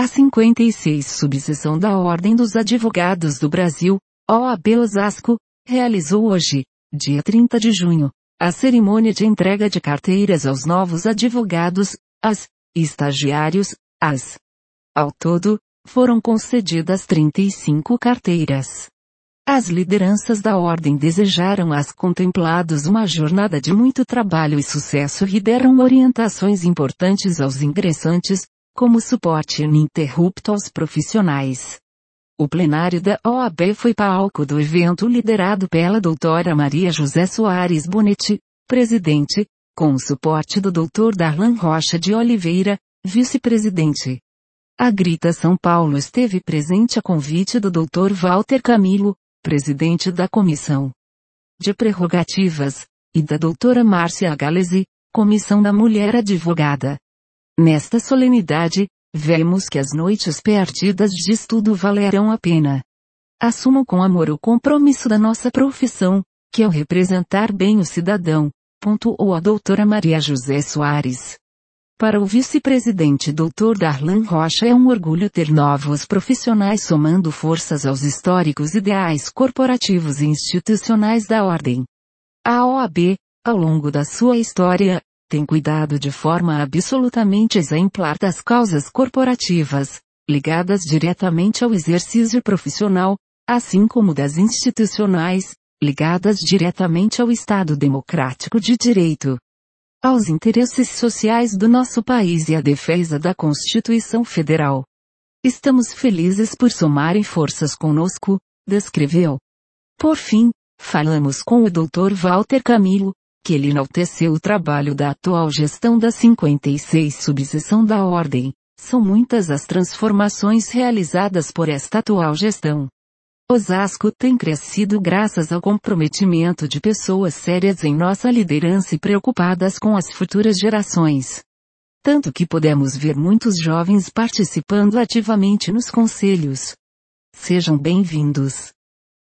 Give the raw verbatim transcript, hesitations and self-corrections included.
A cinquenta e seis Subseção da Ordem dos Advogados do Brasil, O A B Osasco, realizou hoje, dia trinta de junho, a cerimônia de entrega de carteiras aos novos advogados, as, estagiários, as. Ao todo, foram concedidas trinta e cinco carteiras. As lideranças da ordem desejaram às contemplados uma jornada de muito trabalho e sucesso e deram orientações importantes aos ingressantes, como suporte ininterrupto aos profissionais. O plenário da O A B foi palco do evento liderado pela doutora Maria José Soares Bonetti, presidente, com o suporte do doutor Darlan Rocha de Oliveira, vice-presidente. A Grita São Paulo esteve presente a convite do doutor Walter Camilo, presidente da Comissão de Prerrogativas, e da doutora Márcia Galesi, Comissão da Mulher Advogada. Nesta solenidade, vemos que as noites perdidas de estudo valerão a pena. Assumam com amor o compromisso da nossa profissão, que é o representar bem o cidadão, pontuou a doutora Maria José Soares. Para o vice-presidente doutor Darlan Rocha é um orgulho ter novos profissionais somando forças aos históricos ideais corporativos e institucionais da ordem. A O A B, ao longo da sua história, tem cuidado de forma absolutamente exemplar das causas corporativas, ligadas diretamente ao exercício profissional, assim como das institucionais, ligadas diretamente ao Estado Democrático de Direito, aos interesses sociais do nosso país e à defesa da Constituição Federal. Estamos felizes por somarem forças conosco, descreveu. Por fim, falamos com o doutor Walter Camilo, que ele enalteceu o trabalho da atual gestão da cinquenta e seis Subseção da Ordem. São muitas as transformações realizadas por esta atual gestão. Osasco tem crescido graças ao comprometimento de pessoas sérias em nossa liderança e preocupadas com as futuras gerações. Tanto que podemos ver muitos jovens participando ativamente nos conselhos. Sejam bem-vindos.